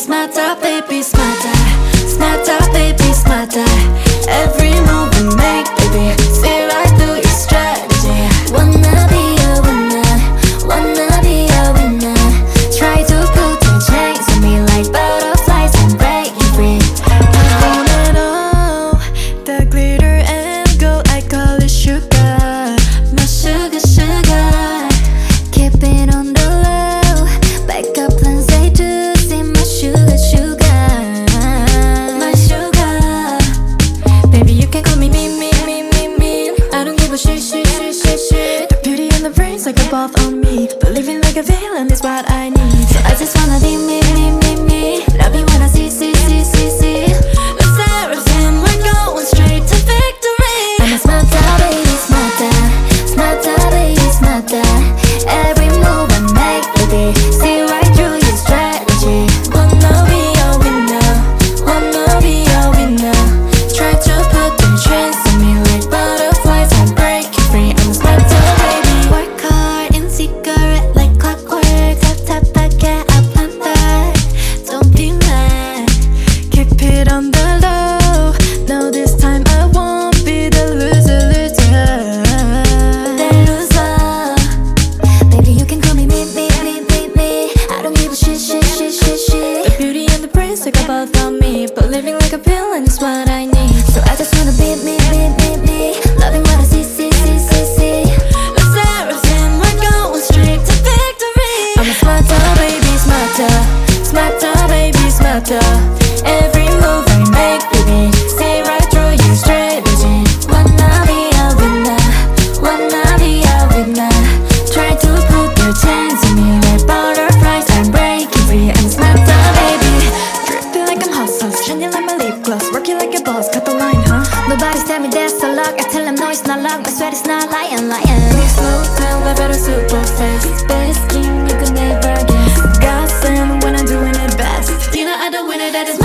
smarter, baby, smarter. Smarter, baby, smarter. Every move we make, baby, see right through your strategy. Wanna be a winner, wanna be a winner. Try to put your chains on me like butterflies and break you free. I want it all, the glitter and gold, I call it sugar. My sugar, sugar, keep it on the low. Backup plans they do, see my sugar, sugar. My sugar, baby you can call me me, me, me, me, me. I don't give a shit, shit, shit, shit, shit. The beauty and the brains like a both on me. Believing like a villain is what I need. So I just wanna be me, me, me, me. Love you when I see, see, see, see, see. Let's everything, we're going straight to victory. I'm a smarter, baby, smarter. Smarter, baby, smarter. Every move I make, baby, see right through your strategy. Wanna be a winner, wanna be a winner. Try to put them chains on me like butterflies and break you free. I'm a smarter, baby. Work hard in secret like clockwork. Tap tap back, get up and back. Don't be mad, keep it on the low. No, this time I won't be the loser, loser. The loser, baby you can call me me, me, me, me, me. I don't give a shit, shit, shit, shit, shit. The beauty and the brains like a both on me. But living like a villain is what I need. So I just wanna be me, me, me, me. Loving what I see, see, see, see, see. Let's everything, we're going straight to victory. I'm a smarter, baby, smarter. Smarter, baby, smarter. Every move I make, baby, see right through your strategy. Wanna be a winner, wanna be a winner. Try to put your chains on me like butterflies and break you free. I'm a smarter, baby. Dripping like I'm hot sauce, shining like my lip gloss. Working like a boss, cut the line, huh? Nobody's tell me that's a luck. I tell them no, it's not luck. My sweat is not lying, lying. Slow down, I better super fast. Best king you could never guess. Gossip when I'm doing it best. You know I don't win it, that is